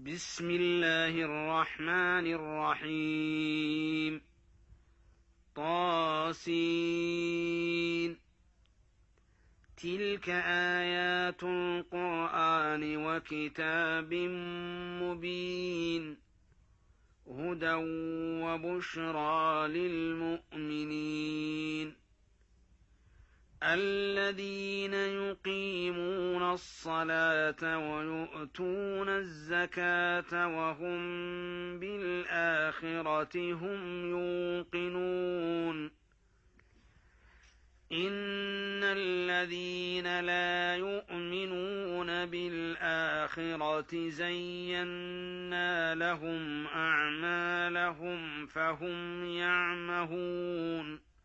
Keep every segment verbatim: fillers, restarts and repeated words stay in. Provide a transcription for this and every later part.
بسم الله الرحمن الرحيم. طاسين. تلك آيات القرآن وكتاب مبين هدى وبشرى للمؤمنين الذين يقيمون الصلاة ويؤتون الزكاة وهم بالآخرة هم يوقنون إن الذين لا يؤمنون بالآخرة زينا لهم أعمالهم فهم يعمهون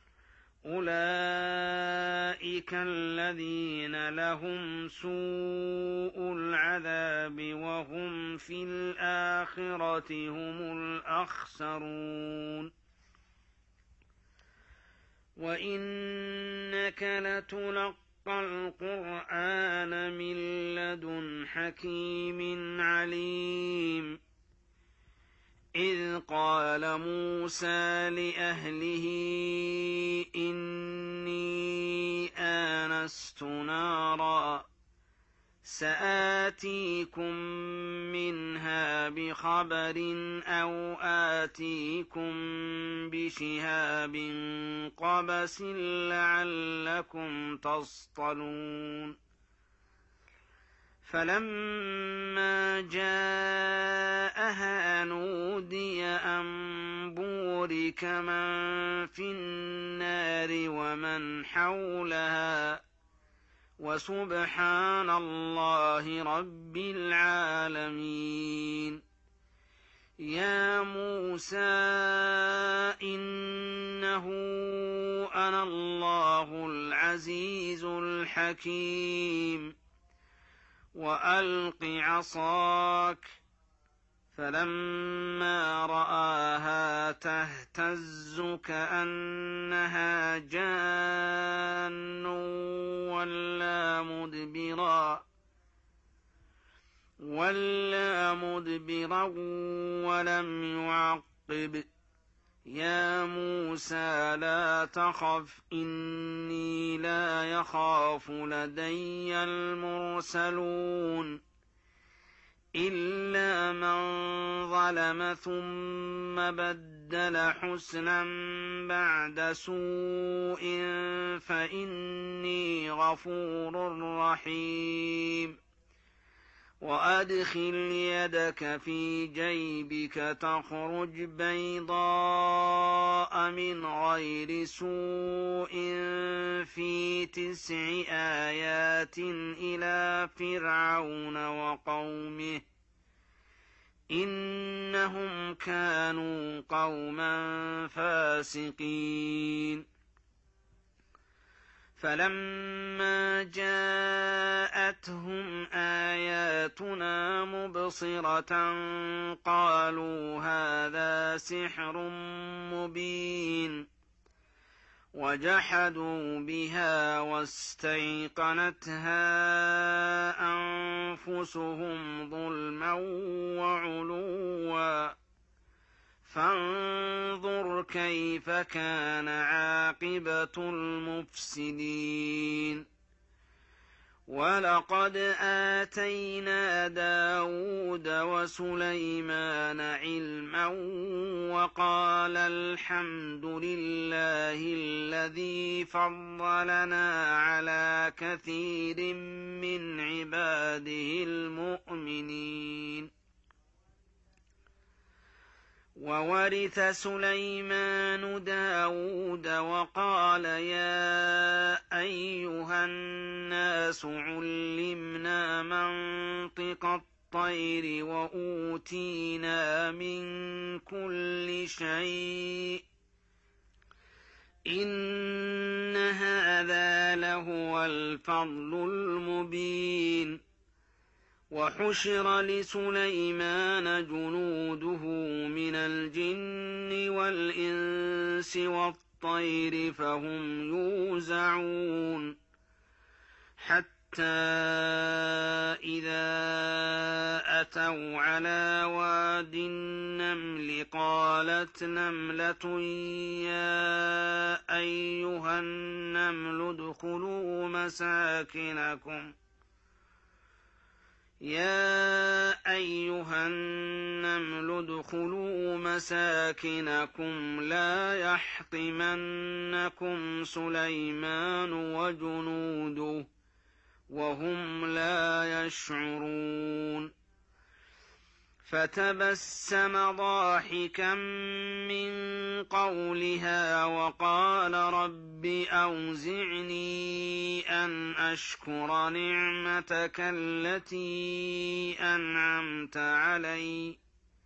أولئك الذين لهم سوء العذاب وهم في الآخرة هم الأخسرون وإنك لتلقى القرآن من لدن حكيم عليم إذ قال موسى لأهله إني آنست نارا سآتيكم منها بخبر أو آتيكم بشهاب قبس لعلكم تصطلون فلما جاءها نودي أن بورك من في النار ومن حولها وسبحان الله رب العالمين يا موسى إنه أنا الله العزيز الحكيم وألق عصاك فلما رآها تهتز كأنها جان ولا مدبرا ولا مدبرا ولم يعقب يا موسى لا تخف إني لا يخاف لدي المرسلون إلا من ظلم ثم بدل حسنا بعد سوء فإني غفور رحيم وأدخل يدك في جيبك تخرج بيضاء من غير سوء في تسع آيات إلى فرعون وقومه إنهم كانوا قوما فاسقين فلما جاءتهم آياتنا مبصرة قالوا هذا سحر مبين وجحدوا بها واستيقنتها أنفسهم ظلما وعلوا فانظر كيف كان عاقبة المفسدين ولقد آتينا داود وسليمان علما وقال الحمد لله الذي فضلنا على كثير من عباده المؤمنين وورث سليمان داود وقال يا أيها الناس علمنا منطق الطير وأوتينا من كل شيء إن هذا لهو الفضل المبين وحشر لسليمان جنوده من الجن والإنس والطير فهم يوزعون حتى إذا أتوا على واد النمل قالت نملة يا أيها النمل ادخلوا مساكنكم يا أيها النمل ادخلوا مساكنكم لا يحطمنكم سليمان وجنوده وهم لا يشعرون فتبسم ضاحكا من قولها وقال رب أوزعني أن أشكر نعمتك التي أنعمت علي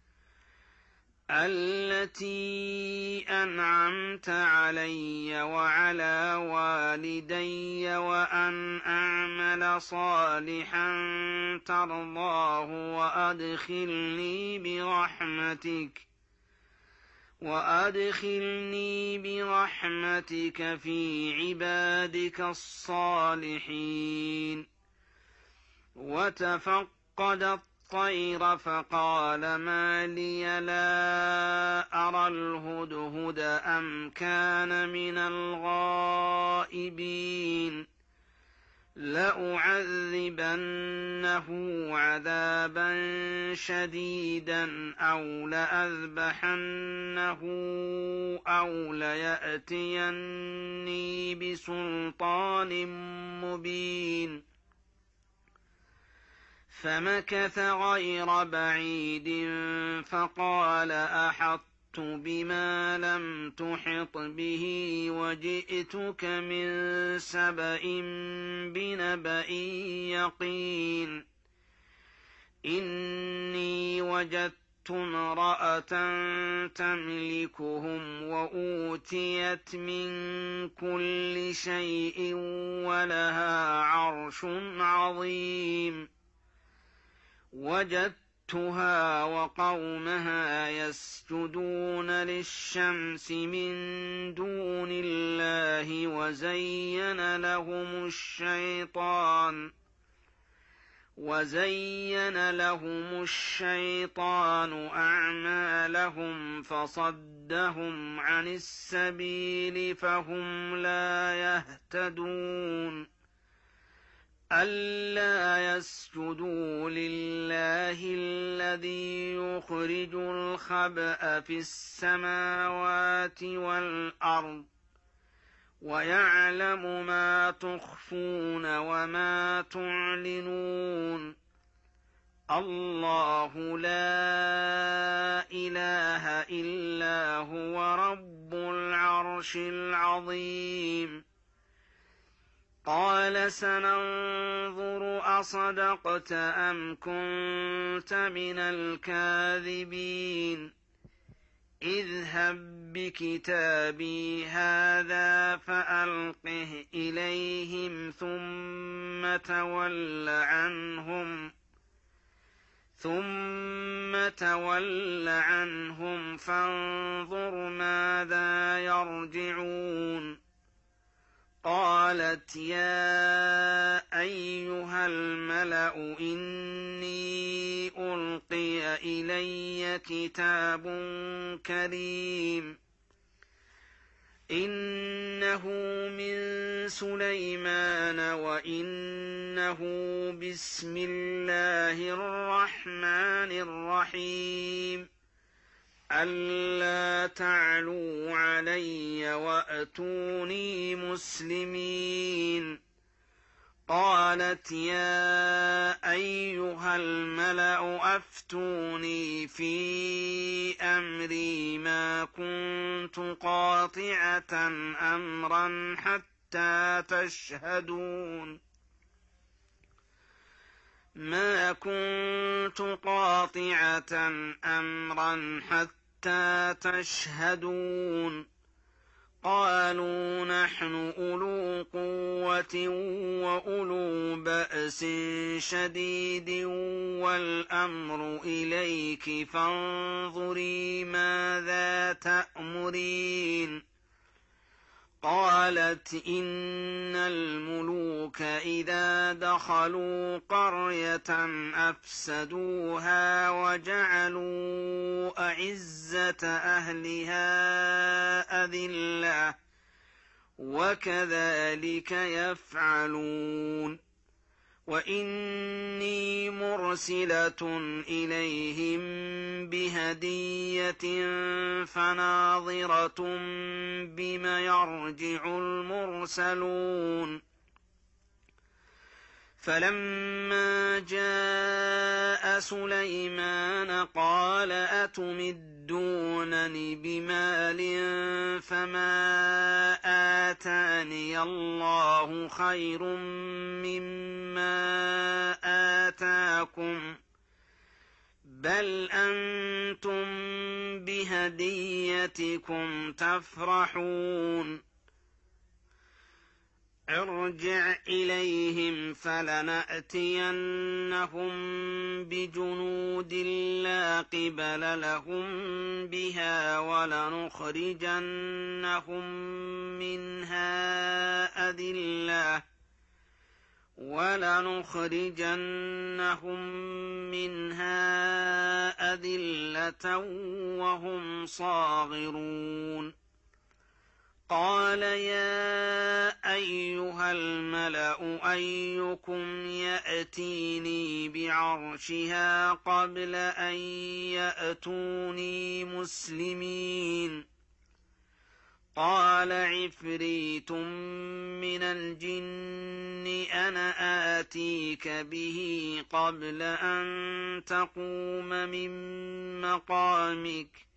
التي أنعمت علي وعلى والدي وأن أعمل صالحا ترضاه وأدخلني برحمتك وأدخلني برحمتك في عبادك الصالحين وتفقد الطير فقال ما لي لا أرى الهدهد أم كان من الغائبين لأعذبنه عذابا شديدا أو لأذبحنه أو ليأتيني بسلطان مبين فمكث غير بعيد فقال أحطت بما لم تحط به وجئتك من سبأ بنبأ يقين إني وجدت امرأة تملكهم وأوتيت من كل شيء ولها عرش عظيم وجدتها وقومها يسجدون للشمس من دون الله وزين لهم الشيطان وزين لهم الشيطان أعمالهم فصدهم عن السبيل فهم لا يهتدون ألا يسجدوا لله الذي يخرج الخبأ في السماوات والأرض ويعلم ما تخفون وما تعلنون الله لا إله إلا هو رب العرش العظيم قال سننظر أصدقت أم كنت من الكاذبين اذهب بكتابي هذا فألقه إليهم ثم تول عنهم ثم تول عنهم فانظر ماذا يرجعون قالت يا أيها الملأ إني ألقي إلي كتاب كريم إنه من سليمان وإنه بسم الله الرحمن الرحيم ألا تعلوا علي وأتوني مسلمين قالت يا أيها الملأ أفتوني في أمري ما كنت قاطعة أمرا حتى تشهدون ما كنت قاطعة أمرا حتى تشهدون قالوا نحن أولو قوة وأولو بأس شديد والأمر إليك فانظري ماذا تأمرين قالت إن الملوك إذا دخلوا قرية أفسدوها وجعلوا أعزة أهلها أذلة وكذلك يفعلون وإني مرسلة إليهم بهدية فناظرة بم يرجع المرسلون فلما جاء سليمان قال أتمدونني بمال فما آتاني الله خير مما آتاكم بل أنتم بهديتكم تفرحون ارجع إليهم فلنأتينهم بجنود لا قبل لهم بها ولنخرجنهم منها أذلة ولنخرجنهم منها أذلة وهم صاغرون قال يا أيها الملأ أيكم يأتيني بعرشها قبل أن يأتوني مسلمين قال عفريت من الجن أنا آتيك به قبل أن تقوم من مقامك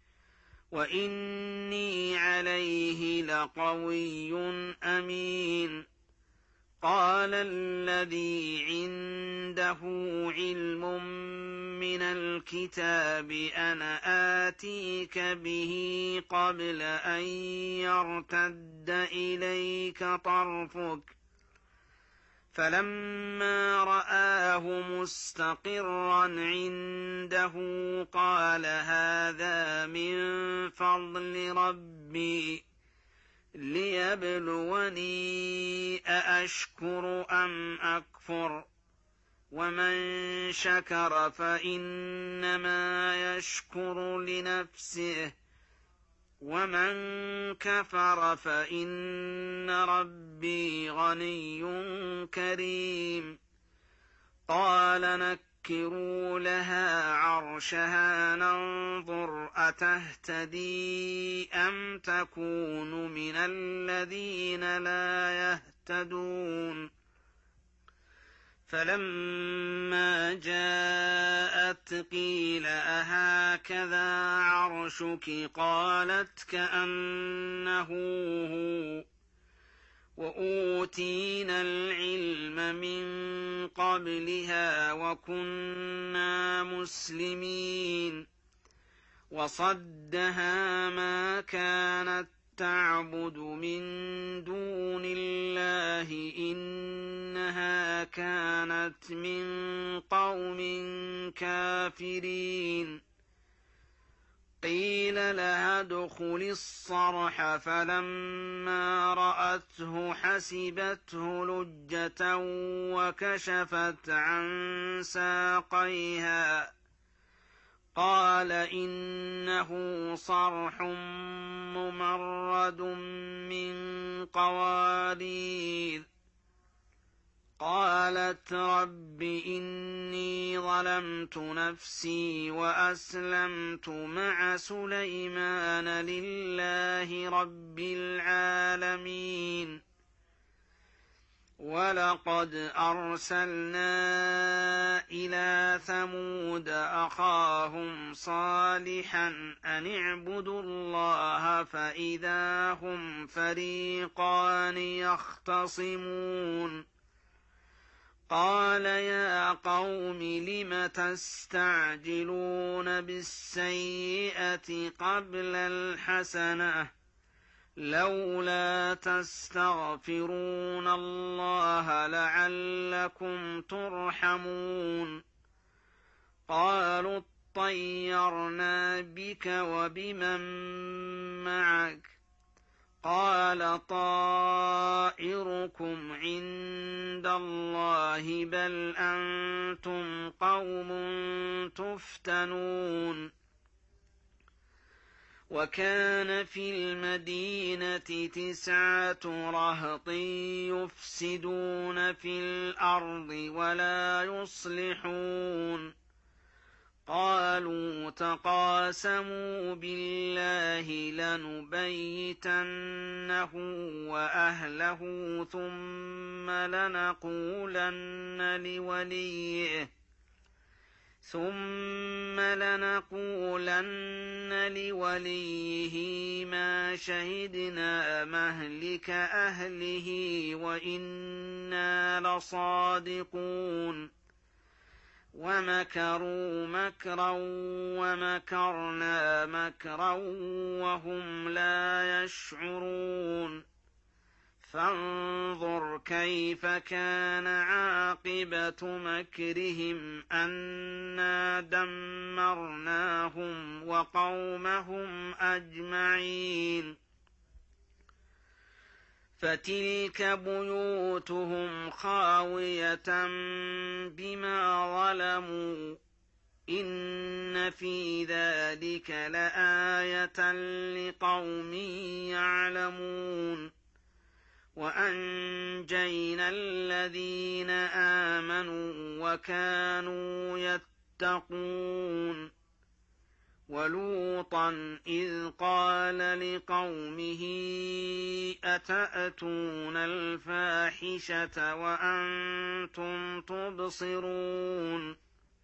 وإني عليه لقوي أمين قال الذي عنده علم من الكتاب أنا آتيك به قبل أن يرتد إليك طرفك فلما رآه مستقرا عنده قال هذا من فضل ربي ليبلوني أأشكر أم أكفر ومن شكر فإنما يشكر لنفسه ومن كفر فإن ربي غني كريم قال نكروا لها عرشها ننظر أتهتدي أم تكون من الذين لا يهتدون فلما جاءت قيل أهكذا عرشك قالت كأنه هو وأوتينا العلم من قبلها وكنا مسلمين وصدها ما كانت تعبد من دون الله إنها كانت من قوم كافرين قيل لها ادخل الصرح فلما رأته حسبته لجة وكشفت عن ساقيها قال إنه صرح ممرد من قوارير قالت رب إني ظلمت نفسي وأسلمت مع سليمان لله رب العالمين ولقد أرسلنا إلى ثمود أخاهم صالحا أن اعبدوا الله فإذا هم فريقان يختصمون قال يا قوم لم تستعجلون بالسيئة قبل الحسنة لولا تستغفرون الله لعلكم ترحمون قالوا اطيرنا بك وبمن معك قال طائركم عند الله بل أنتم قوم تفتنون وكان في المدينة تسعة رهط يفسدون في الأرض ولا يصلحون قالوا تقاسموا بالله لنبيتنه وأهله ثم لنقولن لوليه ثم لنقولن لوليه ما شهدنا مهلك أهله وإنا لصادقون ومكروا مكرا ومكرنا مكرا وهم لا يشعرون فانظر كيف كان عاقبة مكرهم أنا دمرناهم وقومهم أجمعين فتلك بيوتهم خاوية بما ظلموا إن في ذلك لآية لقوم يعلمون وأنجينا الذين آمنوا وكانوا يتقون ولوطا إذ قال لقومه أتأتون الفاحشة وأنتم تبصرون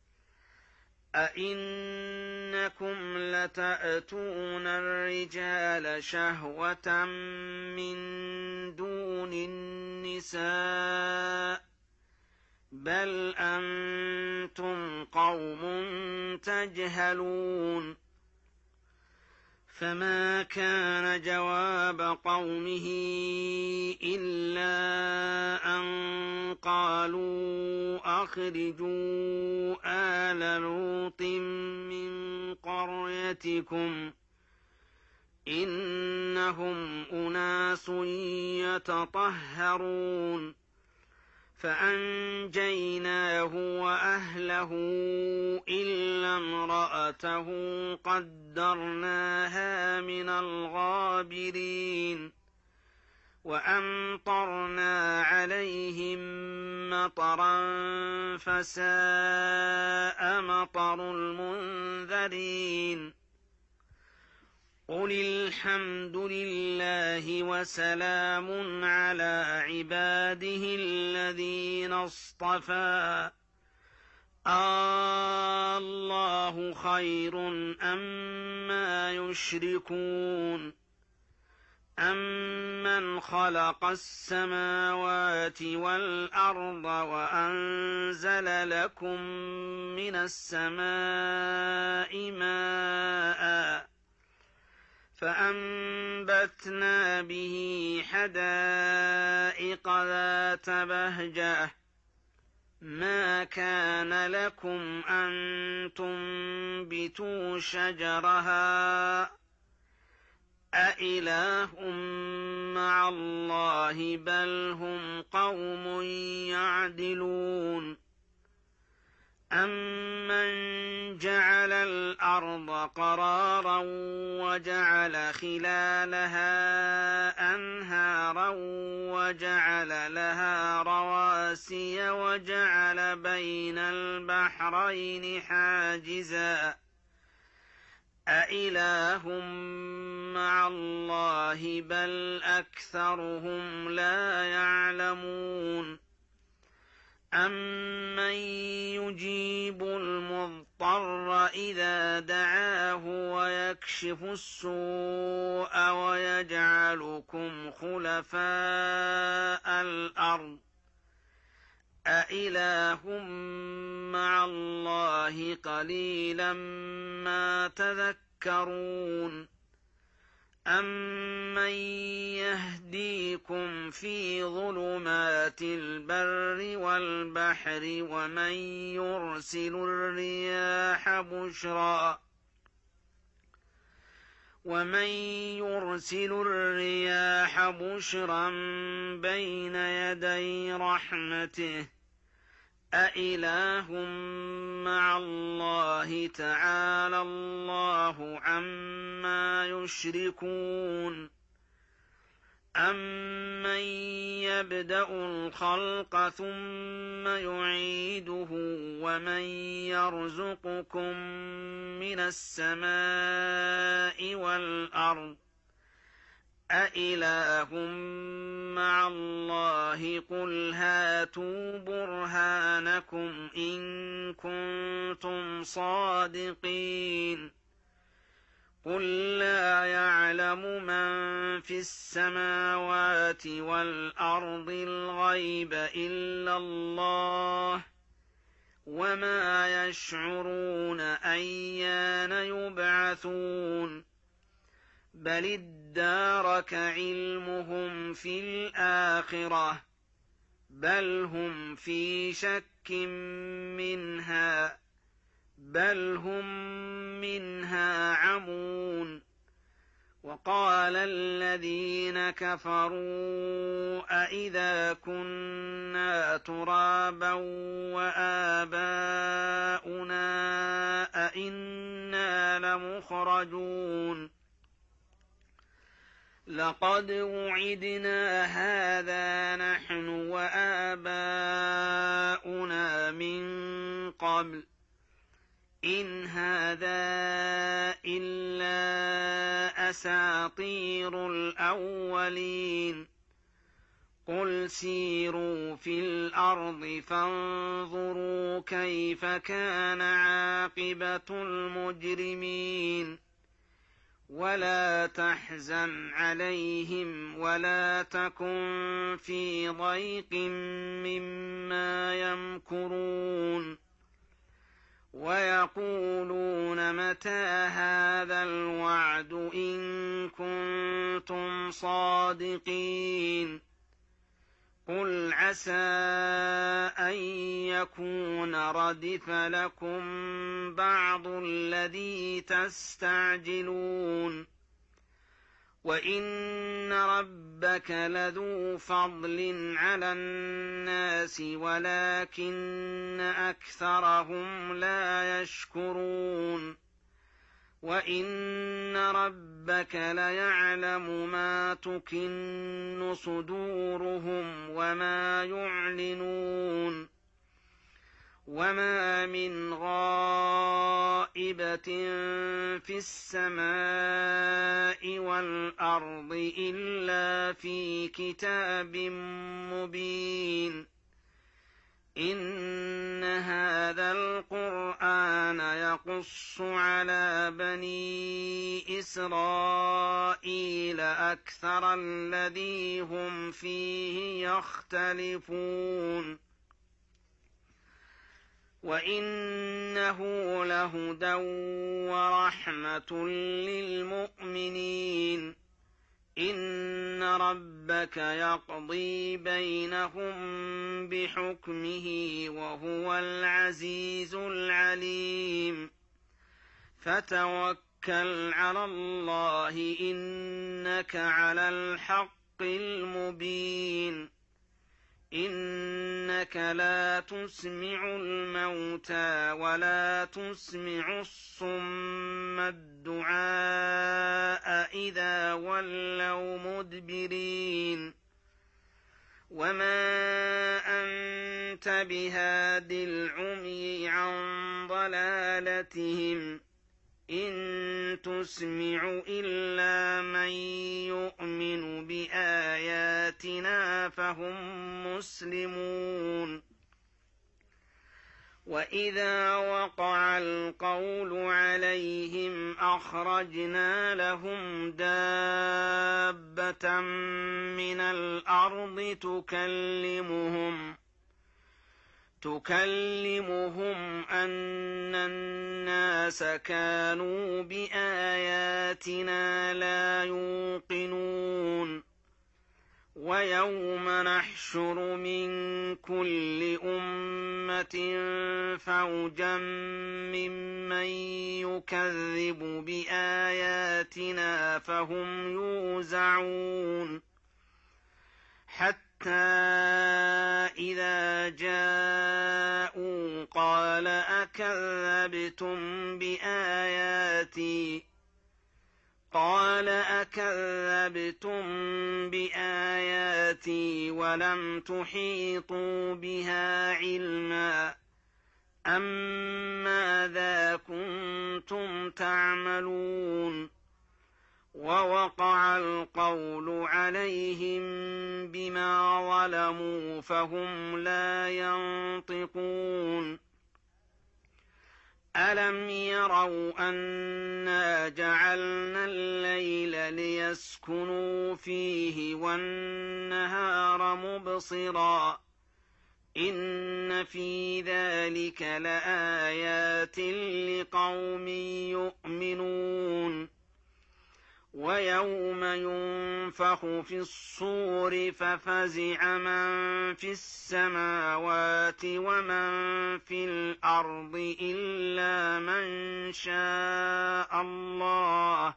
أئنكم لتأتون الرجال شهوة من دون النساء بل أنتم قوم تجهلون فما كان جواب قومه إلا أن قالوا أخرجوا آل لوط من قريتكم إنهم أناس يتطهرون فأنجيناه وأهله إلا امرأته قدرناها من الغابرين وأمطرنا عليهم مطرا فساء مطر المنذرين قل الحمد لله وسلام على عباده الذين اصطفى الله خير أما يشركون أمن خلق السماوات والأرض وأنزل لكم من السماء ماء فأنبتنا به حدائق ذات بهجة ما كان لكم أن تنبتوا شجرها أإله مع الله بل هم قوم يعدلون أمن جعل الأرض قرارا وجعل خلالها أنهارا وجعل لها رواسي وجعل بين البحرين حاجزا أإله مع الله بل أكثرهم لا يعلمون أمن يجيب المضطر إذا دعاه ويكشف السوء ويجعلكم خلفاء الأرض أإله مع الله قليلا ما تذكرون أمن يهديكم في ظلمات البر والبحر ومن يرسل الرياح بشرا ومن يرسل الرياح بشرا بين يدي رحمته أإله مع الله تعالى الله عما يشركون أمن يبدأ الخلق ثم يعيده ومن يرزقكم من السماء والأرض أإله مع الله قل هاتوا برهانكم إن كنتم صادقين قل لا يعلم من في السماوات والأرض الغيب إلا الله وما يشعرون أيان يبعثون بل ادارك علمهم في الآخرة بل هم في شك منها بل هم منها عمون وقال الذين كفروا أإذا كنا ترابا وآباؤنا أإنا لمخرجون لقد وعدنا هذا نحن وآباؤنا من قبل إن هذا إلا أساطير الأولين قل سيروا في الأرض فانظروا كيف كان عاقبة المجرمين ولا تحزن عليهم ولا تكن في ضيق مما يمكرون ويقولون متى هذا الوعد إن كنتم صادقين قل عسى أن يكون ردف لكم بعض الذي تستعجلون وإن ربك لذو فضل على الناس ولكن أكثرهم لا يشكرون وإن ربك ليعلم ما تكن صدورهم وما يعلنون وما من غائبة في السماء والأرض إلا في كتاب مبين إن هذا القرآن يقص على بني إسرائيل أكثر الذي هم فيه يختلفون وإنه لهدى ورحمة للمؤمنين إن ربك يقضي بينهم بحكمه وهو العزيز العليم فتوكل على الله إنك على الحق المبين إنك لا تسمع الموتى ولا تسمع الصم الدعاء إذا ولوا مدبرين وما أنت بهاد العمي عن ضلالتهم إن تسمع إلا من يؤمن بآياتنا فهم مسلمون وإذا وقع القول عليهم أخرجنا لهم دابة من الأرض تكلمهم تكلمهم أن الناس كانوا بآياتنا لا يوقنون ويوم نحشر من كل أمة فوجا ممن يكذب بآياتنا فهم يوزعون حتى إذا جاءوا قال أكذبتم بآياتي قال أكذبتم بآياتي ولم تحيطوا بها علما أم ماذا كنتم تعملون ووقع القول عليهم بما ظلموا فهم لا ينطقون ألم يروا أنا جعلنا الليل ليسكنوا فيه والنهار مبصرا إن في ذلك لآيات لقوم يؤمنون ويوم ينفخ في الصور ففزع من في السماوات ومن في الأرض إلا من شاء الله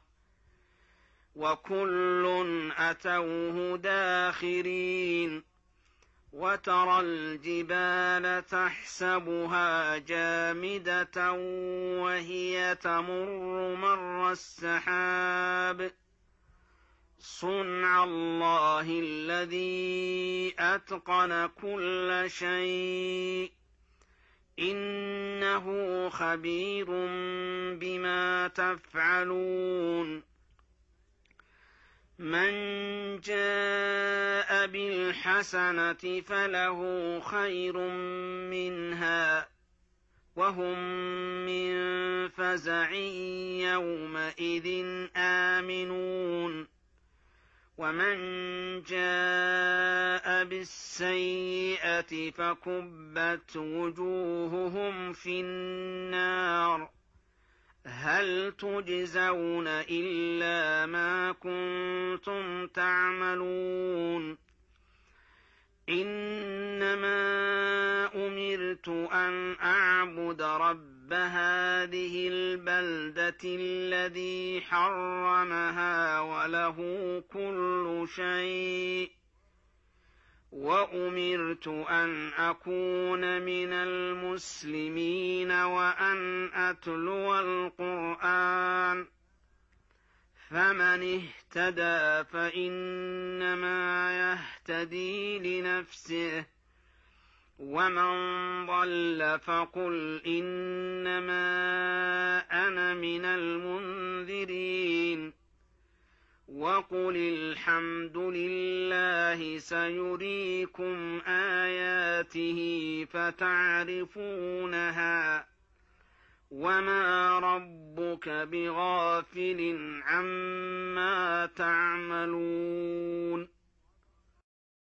وكل أتوه داخرين وترى الجبال تحسبها جامدة وهي تمر مر السحاب صنع الله الذي أتقن كل شيء إنه خبير بما تفعلون من جاء بالحسنة فله خير منها وهم من فزع يومئذ آمنون ومن جاء بالسيئة فكبت وجوههم في النار هل تجزون إلا ما كنتم تعملون إنما أمرت أن أعبد رب هذه البلدة الذي حرمها وله كل شيء وأمرت أن أكون من المسلمين وأن أتلو القرآن فمن اهتدى فإنما يهتدي لنفسه ومن ضل فقل إنما أنا من المنذرين وقل الحمد لله سيريكم آياته فتعرفونها وما ربك بغافل عما تعملون